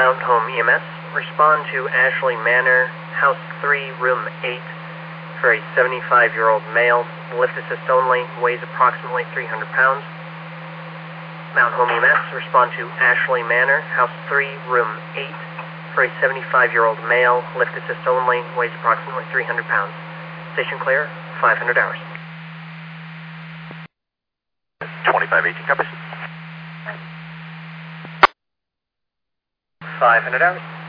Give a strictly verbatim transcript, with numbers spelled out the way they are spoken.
Mountain Home E M S, respond to Ashley Manor, House three, Room eight, for a seventy-five-year-old male, lift assist only, weighs approximately three hundred pounds. Mountain Home E M S, respond to Ashley Manor, House three, Room eight, for a seventy-five-year-old male, lift assist only, weighs approximately three hundred pounds. Station clear, five hundred hours. twenty-five eighteen, copies. five hundred hours.